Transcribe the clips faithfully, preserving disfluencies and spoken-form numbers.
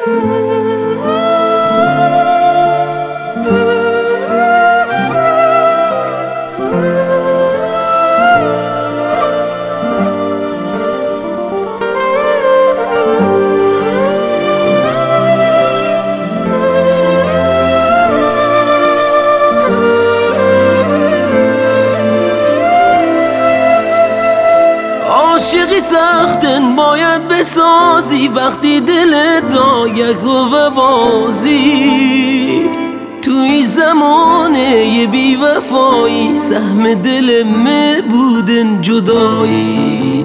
عاشقی سختن باید بسازی وقتی دل دایک و بازی توی زمانه یه بی وفایی سهم دل می بودن جدایی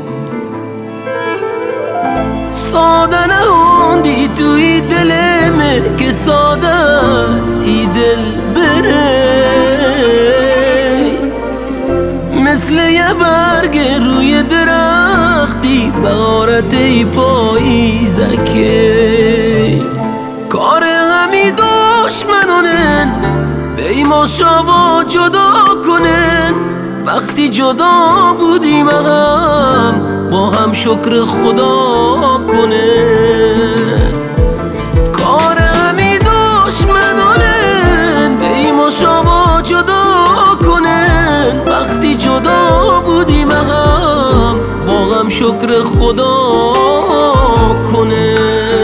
ساده نهاندی توی دل می که ساده است ای دل بره مثل یه برگ روی درختی بهارت ای پاییزکه کار همی دشمنانن به ایما شوا جدا کنن وقتی جدا بودیم هم با هم شکر خدا کنن کار همی دشمنانن به ایما شوا جدا کنن وقتی جدا بودیم هم با هم شکر خدا کنه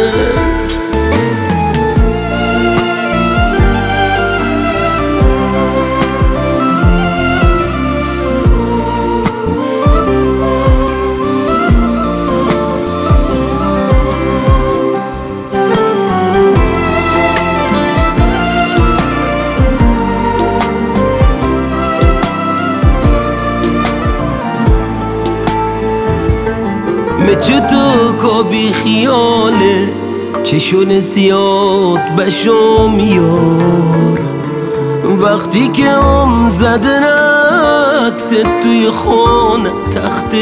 مچه تو که بی خیاله چشون سیاد بشم یار وقتی که ام زدن عکس توی خانه تخت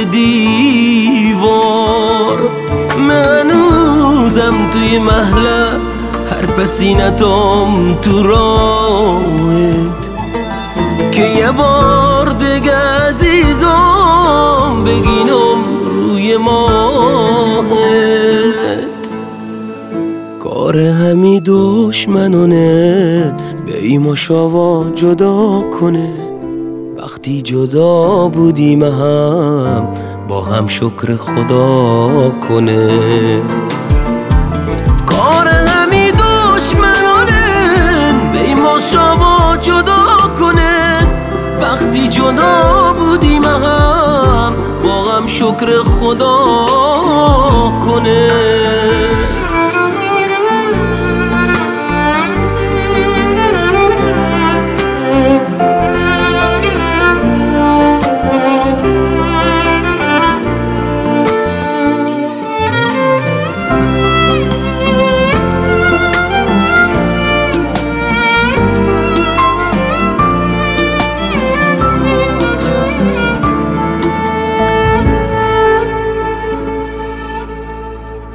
دیوار من هنوزم توی محله هر پسینتم تو راهت که یه بار دیگه عزیزم بگینم روی ماهت کار همی دشمنانه به ایما شوا جدا کنه وقتی جدا بودیم هم با هم شکر خدا کنه کار همی دشمنانه به ایما شوا جدا کنه وقتی جدا بودیم هم با هم شکر خدا